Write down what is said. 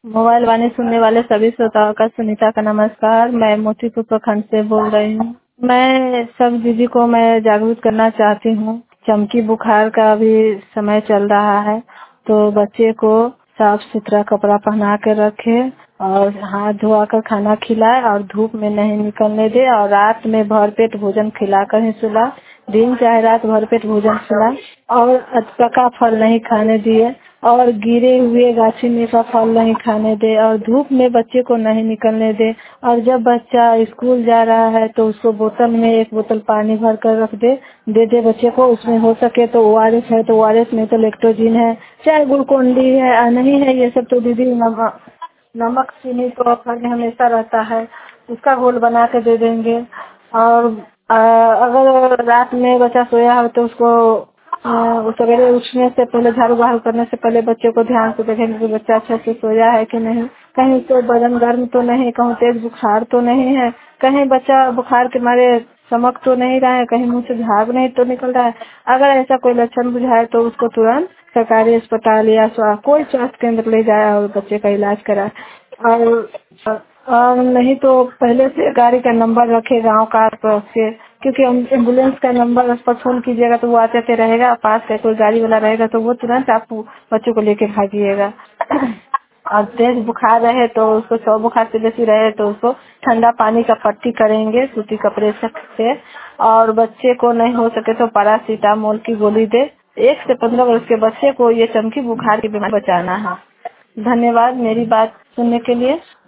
Mobile वाणी सुनने वाले सभी श्रोताओं का सुनीता का नमस्कार। मैं मोतीपुर प्रखंड से बोल रही हूँ। मैं सब दीदी को मैं जागरूक करना चाहती हूँ। चमकी बुखार का भी समय चल रहा है, तो बच्चे को साफ सुथरा कपड़ा पहना के रखे और हाथ धोकर खाना खिलाए और धूप में नहीं निकलने दे और रात में भरपेट भोजन खिलाकर ही सुला। दिन चाहे रात भरपेट भोजन खिलाए और पका फल नहीं खाने दिए और गिरे हुए गाछी में का फल नहीं खाने दे और धूप में बच्चे को नहीं निकलने दे। और जब बच्चा स्कूल जा रहा है तो उसको बोतल में 1 बोतल पानी भर कर रख दे बच्चे को। उसमें हो सके तो ओआरएस है तो ओआरएस में तो लैक्टोजिन है, चाहे ग्लूकोन-डी है, नहीं है ये सब तो दीदी नमक चीनी तो घर में हमेशा रहता है, उसका घोल बना के दे देंगे। और अगर रात में बच्चा सोया हो तो उसको सवेरे उठने से पहले झाड़ू बहारू करने से पहले बच्चे को ध्यान से देखेंगे कि बच्चा अच्छे से सोया है कि नहीं, कहीं तो बदन गर्म तो नहीं, कहीं तेज बुखार तो नहीं है, कहीं बच्चा बुखार के मारे चमक तो नहीं रहा है, कहीं मुंह से झाग नहीं तो निकल रहा है। अगर ऐसा कोई लक्षण बुझाए तो उसको तुरंत सरकारी अस्पताल या कोई स्वास्थ्य केंद्र ले जाए और बच्चे का इलाज कराए। और नहीं तो पहले से गाड़ी का नंबर रखे गांव का आस-पास के, क्योंकि एम्बुलेंस का नंबर पर फोन कीजिएगा तो वो आते रहेगा। पास का कोई गाड़ी वाला रहेगा तो वो तुरंत आप बच्चों को लेके भागिएगा। और तेज बुखार रहे तो उसको 100 बुखार से बेसी रहे तो उसको ठंडा पानी का पट्टी करेंगे सूती कपड़े से। और बच्चे को नहीं हो सके तो पैरासीटामोल की गोली दे। 1 से 15 वर्ष के बच्चे को ये चमकी बुखार की बीमारी बचाना है। धन्यवाद मेरी बात सुनने के लिए।